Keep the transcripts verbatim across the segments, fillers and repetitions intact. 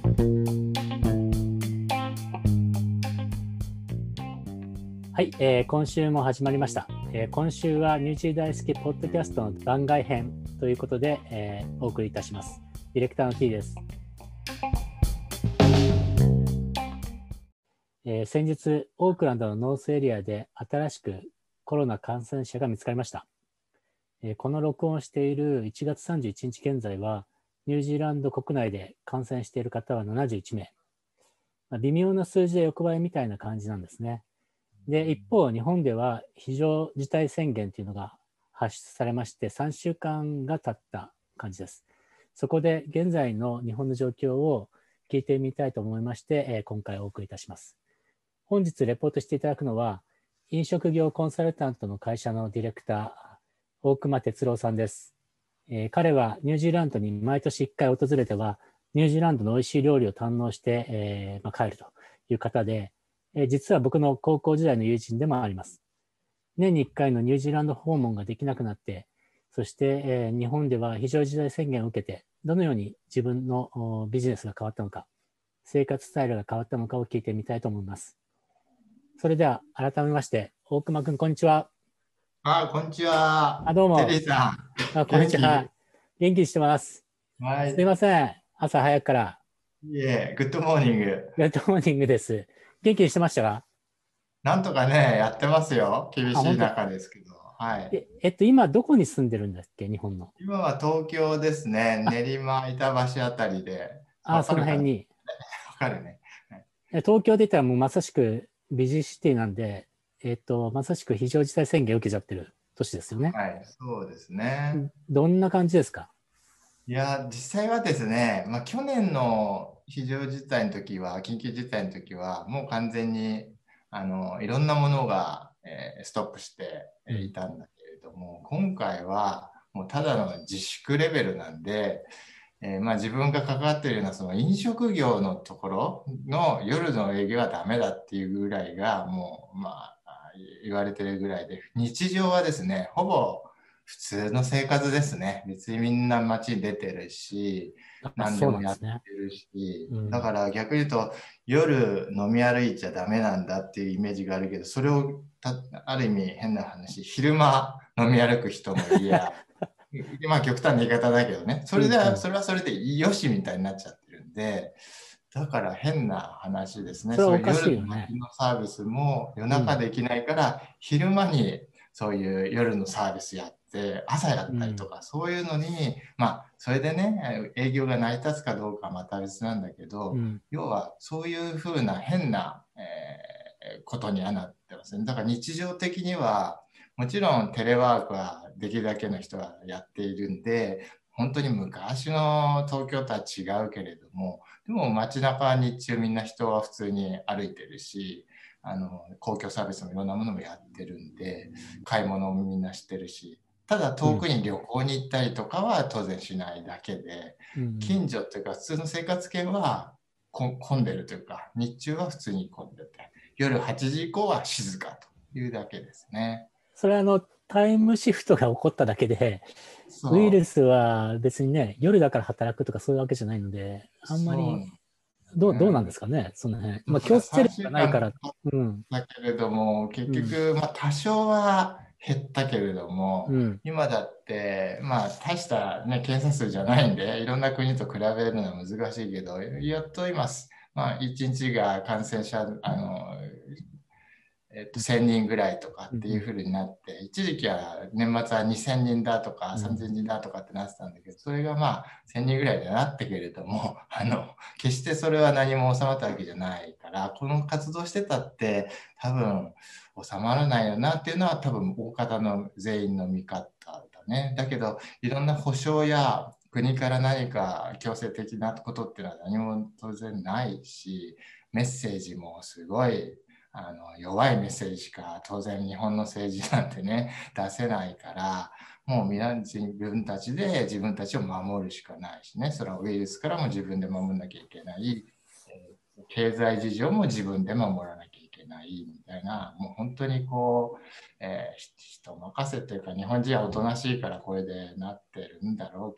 はい、えー、今週も始まりました、えー、今週はニュージー大好きポッドキャストの番外編ということで、えー、お送りいたします。ディレクターの T です。えー、先日オークランドのノースエリアで新しくコロナ感染者が見つかりました。えー、この録音をしているいちがつさんじゅういちにち現在はニュージーランド国内で感染している方はななじゅういちめい、まあ、微妙な数字で横ばいみたいな感じなんですね。で、一方、日本では非常事態宣言というのが発出されまして、さんしゅうかんが経った感じです。そこで現在の日本の状況を聞いてみたいと思いまして、えー、今回お送りいたします。本日レポートしていただくのは、飲食業コンサルタントの会社のディレクター、大熊哲郎さんです。えー、彼はニュージーランドに毎年いっかい訪れては、ニュージーランドの美味しい料理を堪能して、えーまあ、帰るという方で、実は僕の高校時代の友人でもあります。年にいっかいのニュージーランド訪問ができなくなって、そして、えー、日本では非常事態宣言を受けて、どのように自分のビジネスが変わったのか、生活スタイルが変わったのかを聞いてみたいと思います。それでは改めまして、大熊くん、こんにちは。 あ、こんにちは。 あ、どうも。 テリーさん。あ、こんに元気？ ちは。元気にしてます。 はい。 すいません。朝早くから。 いえ、グッドモーニング。 グッドモーニングです。元気にしてましたか？ なんとかね、やってますよ。厳あ、 しい本当。 中ですけど。はい。 え、えっと、今どこに住んでるんだっけ、日本の。 今は東京ですね。 あ、 練馬、板橋あたりで。 あ、そわかるかな？わの辺に。 かるね。はい。 東京で言ったらもうまさしくビジーシティなんで、えっと、まさしく非常事態宣言を受けちゃってる都市ですよね。 はい、そうですね。 どんな感じですか？ いや、実際はですね、まあ、去年の非常事態の時は、緊急事態の時は、もう完全に、あの、いろんなものが、えーストップしてうん。 いたんだけれども、今回はもうただの自粛レベルなんで、えーまあ、自分が関わっているようなその飲食業のところの夜の営業はダメだっていうぐらいが、もう、まあ、言われてるぐらいで、日常はですね、ほぼ普通の生活ですね。別にみんな街に出てるし、 あ、そう何でもやっなんですね。 てるし、 うん。 だから逆に言うと、夜飲み歩いちゃダメなんだっていうイメージがあるけど、それをたある意味変な話、昼間飲み歩く人もいや、まあ極端な言い方だけどね、それでは、 うんうん。 それはそれでよしみたいになっちゃってるんで、だから変な話ですね。 それはおかそういう夜のしいよね。 街のサービスも夜うん。 中できないから、昼間にそういう夜のサービスやって、朝やうん。 ったりとか、そういうのに、まあ、それでね、営業が成り立つかどうかはまた別なんだけど、 うん。 要はそういうふうな変な、えーことにはなってますね。だから日常的には、もちろんテレワークはできるだけの人はやっているんで、本当に昔の東京とは違うけれども、でも街中は日中みんな人は普通に歩いてるし、あの公共サービスもいろんなものもやってるんで、買い物もみんなしてるし、ただうん。 遠くに旅行に行ったりとかは当然しないだけで、 うん。 近所というか普通の生活圏は混んでるというか、日中は普通に混んでて、夜はちじ以降は静かというだけですね。 それはあの、タイムシフトが起こっただけで、ウイルそう、 スは別にね、夜だから働くとかそういうわけじゃないので、あんまり、 そうなんですどう、どうなんでね。 すかね、その辺。まあ、 だから強制力 3週間がないから、うん、 だけれども、結うん、 局、まあ、多少は減ったけれども、 うん、 今だって、まあ、大した、ね、検査数じゃないんで、いろんな国と比べるのは難しいけど、やっと今、まあ、いちにちが感染者、あの、えっと、せんにんぐらいとかうん、 っていうふうになって、一時期は年末はにせんにんだとかうん、 さんぜんにんだとかってなってたんだけど、それがまあせんにんぐらいになったけれども、あの、決してそれは何も収まったわけじゃないから、この活動してたって多分収まらないよなっていうのは多分大方の全員の見方だね。だけど、いろんな保障や国から何か強制的なことっていうのは何も当然ないし、メッセージもすごいあの弱いメッセージしか当然日本の政治なんてね出せないから、もう皆自分たちで自分たちを守るしかないしね、それはウイルスからも自分で守らなきゃいけない、えー経済事情も自分で守らなきゃいけないみたいな、もう本当にこう、えー人任せというか、日本人はおとなしいからこれでなってるんだろうけれど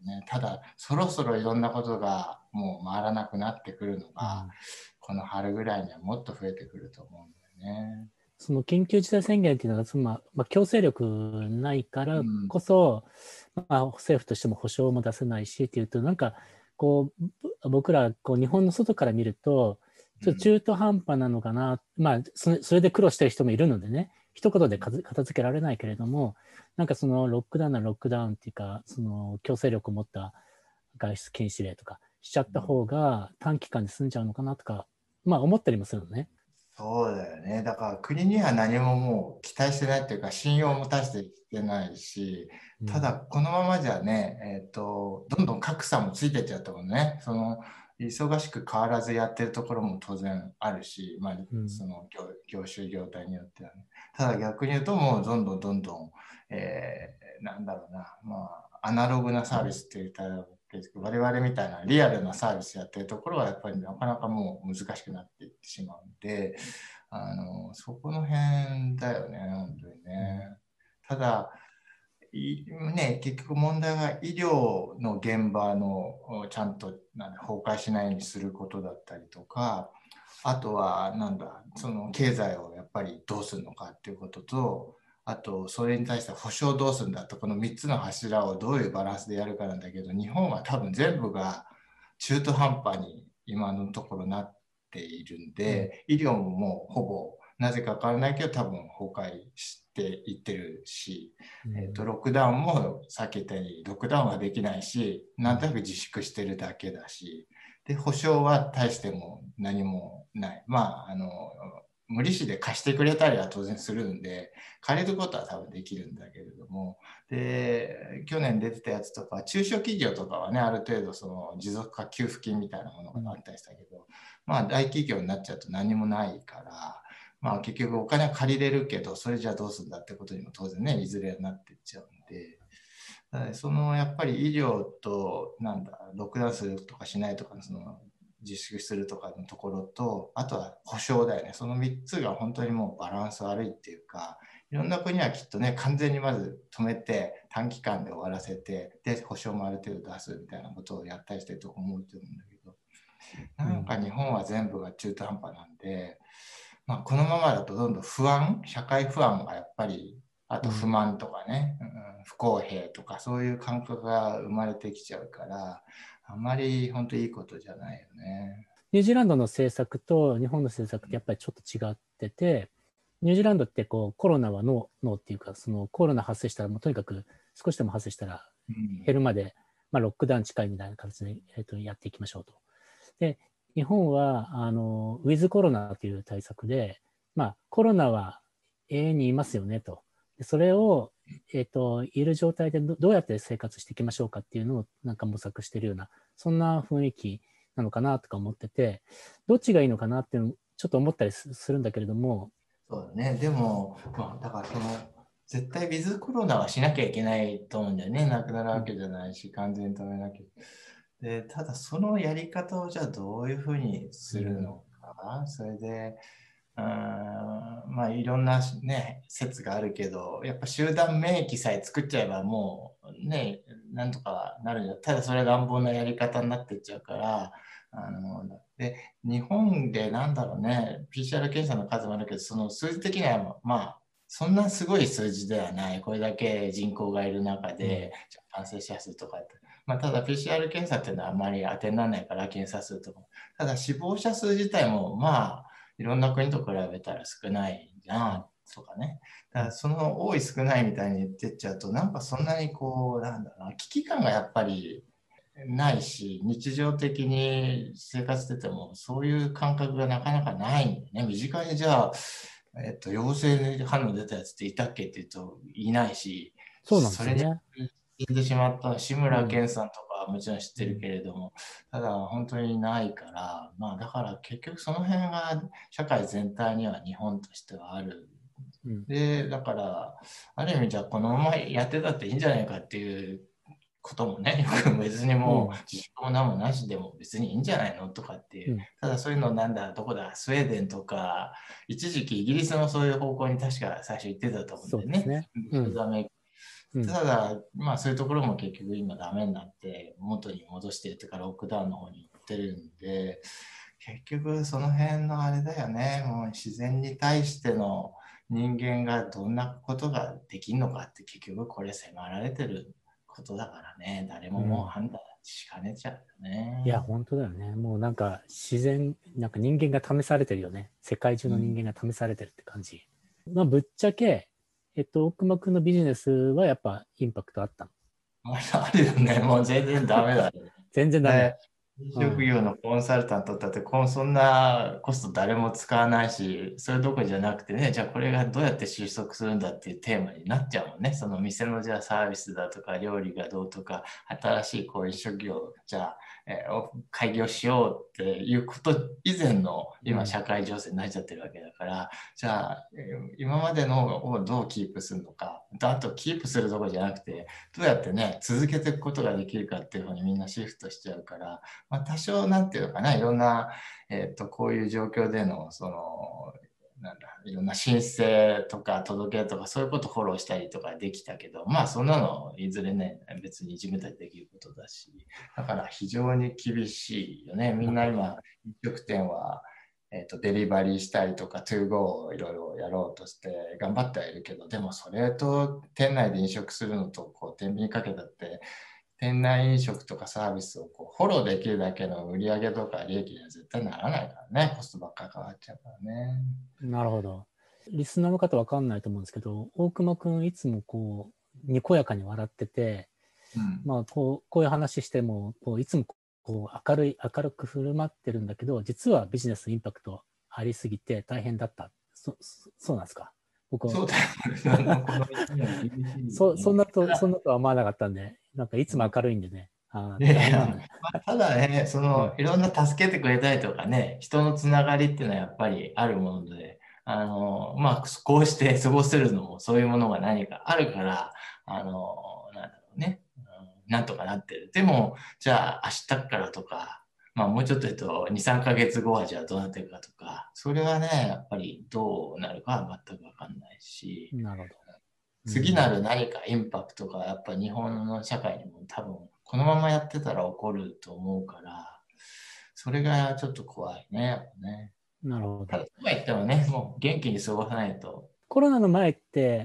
ね。ただそろそろいろんなことがもう回らなくなってくるのが、うん、この春ぐらいにはもっと増えてくると思うんだよね。 その緊急事態宣言っていうのが、そのまあまあ、強制力ないからこそ、うんまあ、政府としても保証も出せないしっていうと、なんかこう僕らこう日本の外から見るとちょっと中途半端なのかな、うん、まあそれで苦労してる人もいるのでね、一言で片付けられないけれども、なんかそのロックダウンなロックダウンっていうか、その強制力を持った外出禁止令とかしちゃった方が短期間で済んじゃうのかなとか、まあ思ったりもするのね。 そうだよね。だから国には何ももう期待してないっていうか、信用を持たせてきてないし、ただこのままじゃね、えっと、どんどん格差もついてっちゃったもんね。その忙しく変わらずやってるところも当然あるし、まあ、その 業, 業種業態によってはね。ただ逆に言うともうどんどんどんどん、えー、なんだろうな、まあ、アナログなサービスって言ったら、我々みたいなリアルなサービスやってるところはやっぱりなかなかもう難しくなっていってしまうんで、あのそこの辺だよね、本当にね。ただね、結局問題は医療の現場のちゃんと崩壊しないようにすることだったりとか、あとはなんだ、その経済をやっぱりどうするのかっていうことと、あとそれに対して保障どうするんだと、このみっつの柱をどういうバランスでやるかなんだけど、日本は多分全部が中途半端に今のところなっているんで、医療ももうほぼなぜかわからないけど多分崩壊していってるし、うんえー、とロックダウンもさっき言ったようにロックダウンはできないし、なんとなく自粛してるだけだし、で保証は大しても何もない。まああの無利子で貸してくれたりは当然するんで、借りることは多分できるんだけれども、で去年出てたやつとか中小企業とかはね、ある程度その持続化給付金みたいなものがあったりしたけど、まあ大企業になっちゃうと何もないから、まあ結局お金は借りれるけど、それじゃどうするんだってことにも当然ね、いずれはなっていっちゃうんで、そのやっぱり医療となんだロックダウンするとかしないとかのその自粛するとかのところと、あとは保障だよね。そのみっつが本当にもうバランス悪いっていうか、いろんな国はきっとね、完全にまず止めて短期間で終わらせて、で保障もある程度出すみたいなことをやったりしてると思うと思うんだけど、なんか日本は全部が中途半端なんで、まあ、このままだとどんどん不安、社会不安がやっぱり、あと不満とかね、うん、不公平とかそういう感覚が生まれてきちゃうから、あんまり本当いいことじゃないよね。 ニュージーランドの政策と日本の政策ってやっぱりちょっと違ってて、ニュージーランドってこうコロナはノー、ノーっていうか、そのコロナ発生したらもうとにかく少しでも発生したら減るまで、うんまあ、ロックダウン近いみたいな形で、えー、とやっていきましょうと。で、日本はあのウィズコロナという対策で、まあ、コロナは永遠にいますよねと。でそれを、えー、といる状態で ど, どうやって生活していきましょうかっていうのをなんか模索しているような、そんな雰囲気なのかなとか思ってて、どっちがいいのかなっていうのをちょっと思ったりするんだけれども。 そうだね。でも、まあ、だからその絶対ウィズコロナはしなきゃいけないと思うんだよね。なくなるわけじゃないし、完全に止めなきゃ。でただそのやり方をじゃあどういうふうにするのか、うん、それでうんまあいろんな、ね、説があるけど、やっぱ集団免疫さえ作っちゃえばもうね、なんとかなるんだ。ただそれは乱暴なやり方になってっちゃうから、あので日本でなんだろうね、ピーシーアール 検査の数もあるけど、その数字的にはまあそんなすごい数字ではない。これだけ人口がいる中で、うん、感染者数とかって。まあ、ただ ピーシーアール 検査っていうのはあまり当てにならないから、検査数とか。ただ死亡者数自体もまあいろんな国と比べたら少ないじゃんとかね。だからその多い少ないみたいに言ってっちゃうと、なんかそんなにこう、なんだろうな、危機感がやっぱりないし、日常的に生活しててもそういう感覚がなかなかないんだよね。身近にじゃあ、えっと、陽性反応出たやつっていたっけって言うといないし、 そうなんですよね。 それで死んでしまった志村けんさんとかはもちろん知ってるけれども、うん、ただ本当にないから、まあだから結局その辺が社会全体には日本としてはある。うん、で、だからある意味じゃあこのままやってたっていいんじゃないかっていうこともね、別にもう自粛も何もなしでも別にいいんじゃないのとかっていう、うん、ただそういうのなんだ、どこだ、スウェーデンとか、一時期イギリスもそういう方向に確か最初言ってたと思うんだよね。 そうですね。うん、 うん、 ただ、まあそういうところも結局今ダメになって元に戻してるというかロックダウンの方に行ってるんで、結局その辺のあれだよね、もう自然に対しての人間がどんなことができるのかって結局これ迫られてることだからね、誰ももううん。 判断しかねちゃうよいや、 ね。 本当だよね。もうなんか自然、なんか人間が試されてるよね。世界中の人うん、 間が試されてるって感じ。まあ、ぶっちゃけ、えっと、大熊くんのビジネスはやっぱインパクトあったの？ あるよね、もう全然ダメだね。 全然ダメ。 で、飲うん。 食業のコンサルタントだってこん、そんなコスト誰も使わないし、それどころじゃなくてね、じゃあこれがどうやって収束するんだっていうテーマになっちゃうもんね。その店のじゃあサービスだとか料理がどうとか、新しいこういう職業、じゃあ、えー開業しようっていうこと以前の今うん。 社会情勢になっちゃってるわけだから、じゃあ、えー今までのをどうキープするのか、あとキープするところじゃなくて、どうやってね、続けていくことができるかっていうふうにみんなシフトしちゃうから、まあ、多少なんていうのかな、いろんな、えっと、こういう状況での、その、なんだ、いろんな申請とか届けとかそういうことをフォローしたりとかできたけど、まあそんなのいずれね、別に自分たちできることだし、だから非常に厳しいよね。みんな今、飲食店は、えっと、デリバリーしたりとか、トゥーゴーをいろいろやろうとして頑張ってはいるけど、でもそれと店内で飲食するのと、こう、天秤にかけたって、店内飲食とかサービスをこうフォローできるだけの売り上げとか利益には絶対ならないからね、コストばっかり変わっちゃうからね。 なるほど。リスナーの方わかんないと思うんですけど、大熊くんいつもこう、にこやかに笑ってて、 うん。 まあ、こう、こういう話しても、こういつもこう明るい、明るく振る舞ってるんだけど、実はビジネスインパクトありすぎて大変だった。そ、そそうなんですか？僕、 そうだよ。あの、この一年厳しいよそ、そんね。 なと、そんなとは思わなかったんで、なんかいつも明るいんでね、あー、 いやいや、 大変なんだね。 まあ、ただね、その、 うん。 いろんな助けてくれたりとかね、人のつながりっていうのはやっぱりあるもので、あの、まあ、こうして過ごせるのもそういうものが何かあるから、あの、なんだろうね、うんなんとかなってる。でも、じゃあ明日からとか、まあもうちょっと言うとに、さんかげつごはじゃあどうなってるかとか、それはね、やっぱりどうなるかは全くわかんないし、 なるほど。う次なん。 る何かインパクトがやっぱ日本の社会にも多分このままやってたら起こると思うから、それがちょっと怖いね、やっぱね。 なるほど。 ただ、とは言ってもね、もう元気に過ごさないと。 コロナの前って、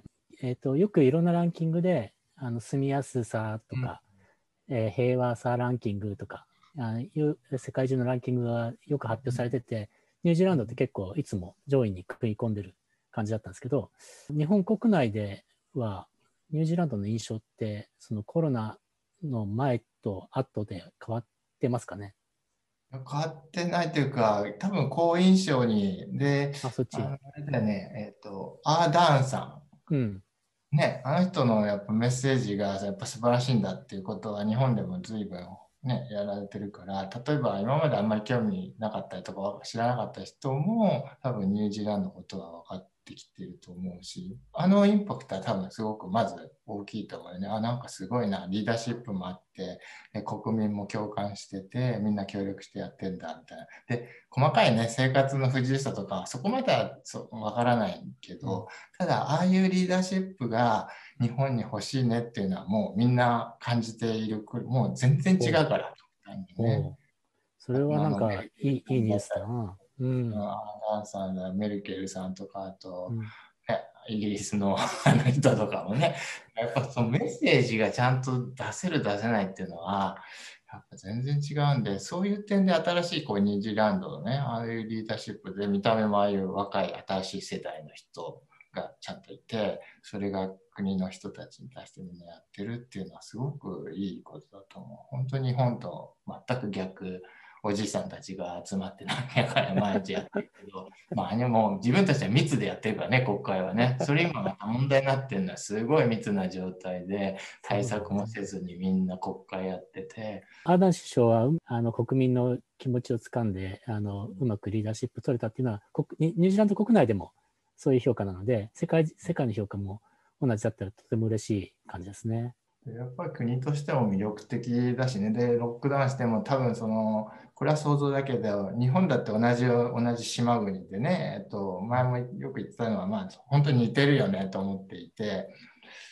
えっと、よくいろんなランキングで、あの、住みやすさとうん、 か、えー平和さランキングとか、あいう世界中のランキングがよく発表されてて、ニュージーランドって結構いつも上位に食い込んでる感じだったんですけど、日本国内ではニュージーランドの印象って、そのコロナの前と後で変わってますかね？ 変わってないというか、多分好印象に、で、 あ、そっち。 あの、あれだよね、えっと、アーダーンさうん。 ん。ね、あの人のやっぱメッセージがやっぱ素晴らしいんだっていうことは日本でも随分ね、やられてるから、例えば今まであんまり興味なかったりとか知らなかった人も多分ニュージーランドのことは分かってきてると思うし、あのインパクトは多分すごくまず大きいと思うよね。あ、なんかすごいな、リーダーシップもあって、で国民も共感してて、みんな協力してやってんだみたいな。で、細かいね、生活の不自由さとか、そこまでは分からないけうん。 ど、ただ、ああいうリーダーシップが日本に欲しいねっていうのはもうみんな感じている。もう全然違うおう、 から、ね。 おう。それはあの、メなんかルケいい、いいニュールさんだったスだな。うら、 ん。 アーダーンさんだ、メルケルさんとか、あと、 うん。 ね、イギリスのあの人とかもね、やっぱそのメッセージがちゃんと出せる出せないっていうのは、やっぱ全然違うんで、そういう点で新しいこうニュージーランドのね、ああいうリーダーシップで見た目もああいう若い新しい世代の人がちゃんといて、それが国の人たちに対してみんなやってるっていうのはすごくいいことだと思う。本当に日本と全く逆、おじいさんたちが集まって何やかんや毎日やってるけど、まあ、もう自分たちは密でやってるからね、国会はね。それ今また問題になってるのはすごい密な状態で、対そうだ策もね。 せずにみんな国会やってて、 アーダーン首相はあの国民の気持ちをつかんであのうまくリーダーシップ取れたっていうのは国ニュージーランド国内でもそういう評価なので、世界世界の評価も同じだったらとても嬉しい感じですね。 やっぱり国としても魅力的だしね。で、ロックダウンしても多分その、これは想像だけど、日本だって同じ、同じ島国でね、えっと、前もよく言ってたのは、まあ、本当に似てるよねと思っていて、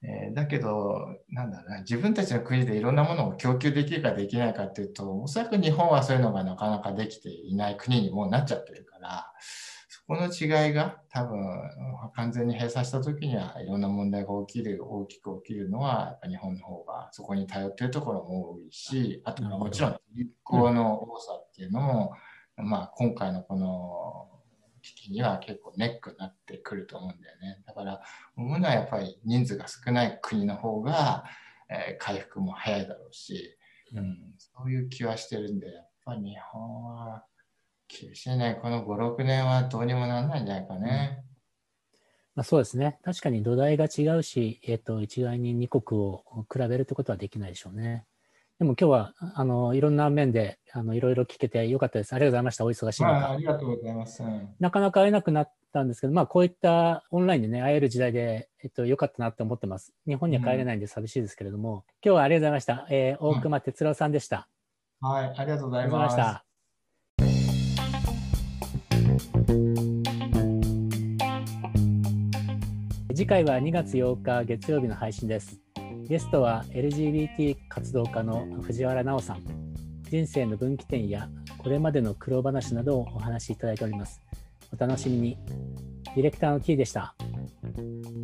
えーだけど、なんだろうな、自分たちの国でいろんなものを供給できるかできないかっていうと、おそらく日本はそういうのがなかなかできていない国にもうなっちゃってるから、そこの違いが多分完全に閉鎖した時にはいろんな問題が起きる、大きく起きるのは、やっぱ日本の方がそこに頼っているところも多いし、あとなるほど。 もちろん人口の多さっていうのも、まあ今回のこの危機には結構ネックになってくると思うんだよね。だから思うのはやっぱり人数が少ない国の方が、えー回復も早いだろうし、うん、そういう気はしてるんで、やっぱり日本は厳しいね。このご、ろくねんはどうにもならないんじゃないかね。 まあ、そうですね。確かに土台が違うし、えっと、一概にに国を比べるってことはできないでしょうね。でも今日は、あの、いろんな面で、あの、いろいろ聞けてよかったです。ありがとうございました。お忙しいまあ、 中。 ありがとうございます。うん、 なかなか会えなくなったんですけど、まあ、こういったオンラインでね、会える時代で、えっと、よかったなって思ってます。日本には帰れないんで寂しいですけれども、今日はありがとうございました。えー大熊哲郎さんでした。 はい、ありがとうございありがとうございまします。 た。次回はにがつようか月曜日の配信です。ゲストは エルジービーティー 活動家の藤原直さん。人生の分岐点やこれまでの苦労話などをお話しいただいております。お楽しみに。ディレクターの T でした。